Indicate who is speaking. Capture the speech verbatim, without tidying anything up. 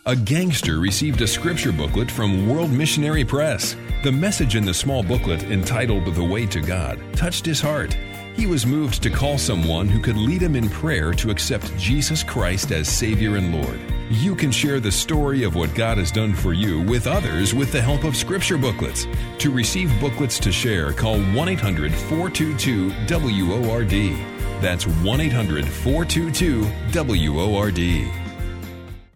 Speaker 1: A gangster received a scripture booklet from World Missionary Press. The message in the small booklet, entitled The Way to God, touched his heart. He was moved to call someone who could lead him in prayer to accept Jesus Christ as Savior and Lord. You can share the story of what God has done for you with others with the help of scripture booklets. To receive booklets to share, call one eight hundred, four two two, W O R D. That's one eight hundred, four two two, W O R D.